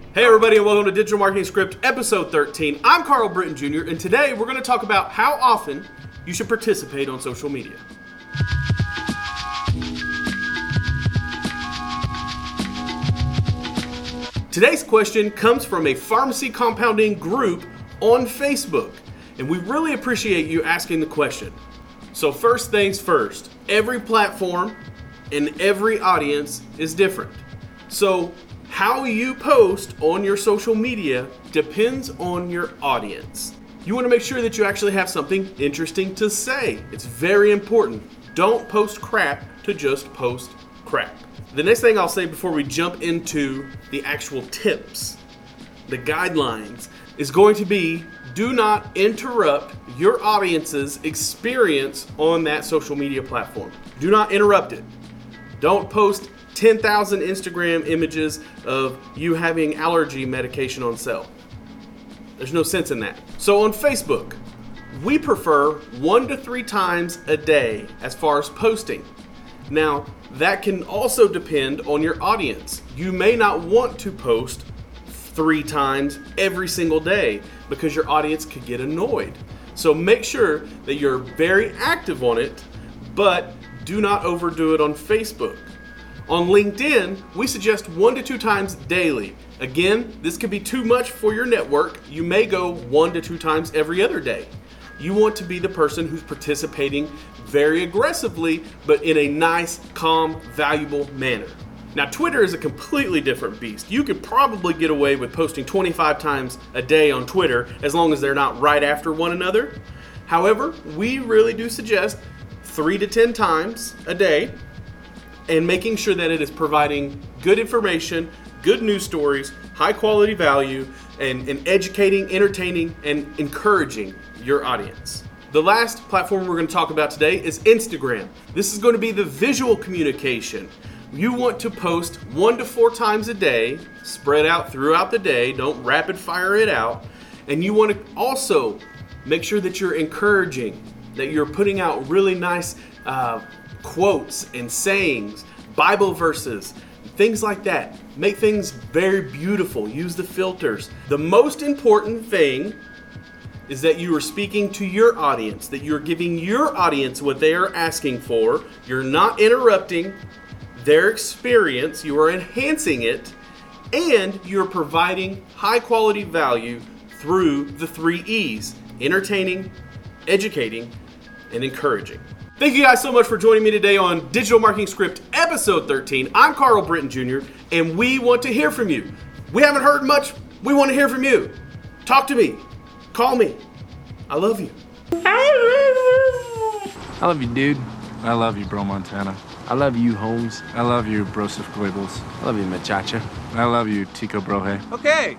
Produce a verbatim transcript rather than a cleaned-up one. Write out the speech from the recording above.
Hey everybody, and welcome to Digital Marketing Script episode thirteen. I'm Carl Britton Junior, and today we're going to talk about how often you should participate on social media. Today's question comes from a pharmacy compounding group on Facebook, and we really appreciate you asking the question. So first things first, every platform and every audience is different. So how you post on your social media depends on your audience. You want to make sure that you actually have something interesting to say. It's very important. Don't post crap to just post crap. The next thing I'll say before we jump into the actual tips, the guidelines, is going to be do not interrupt your audience's experience on that social media platform. Do not interrupt it. Don't post ten thousand Instagram images of you having allergy medication on sale. There's no sense in that. So on Facebook, we prefer one to three times a day as far as posting. Now, that can also depend on your audience. You may not want to post three times every single day because your audience could get annoyed. So make sure that you're very active on it, but do not overdo it on Facebook. On LinkedIn, we suggest one to two times daily. Again, this could be too much for your network. You may go one to two times every other day. You want to be the person who's participating very aggressively, but in a nice, calm, valuable manner. Now, Twitter is a completely different beast. You could probably get away with posting twenty-five times a day on Twitter as long as they're not right after one another. However, we really do suggest three to ten times a day, and making sure that it is providing good information, good news stories, high quality value, and, and educating, entertaining, and encouraging your audience. The last platform we're going to talk about today is Instagram. This is going to be the visual communication. You want to post one to four times a day, spread out throughout the day, don't rapid fire it out, and you want to also make sure that you're encouraging, that you're putting out really nice uh, quotes and sayings, Bible verses, things like that. Make things very beautiful. Use the filters. The most important thing is that you are speaking to your audience, that you're giving your audience what they are asking for. You're not interrupting their experience. You are enhancing it, and you're providing high quality value through the three E's: entertaining, educating, and encouraging. Thank you guys so much for joining me today on Digital Marketing Script episode thirteen. I'm Carl Britton Junior, and we want to hear from you. We haven't heard much. We want to hear from you. Talk to me. Call me. I love you. I love you, dude. I love you, bro Montana. I love you, Holmes. I love you, Broseph Goebbels. I love you, Machacha. I love you, Tico Brohe. Okay,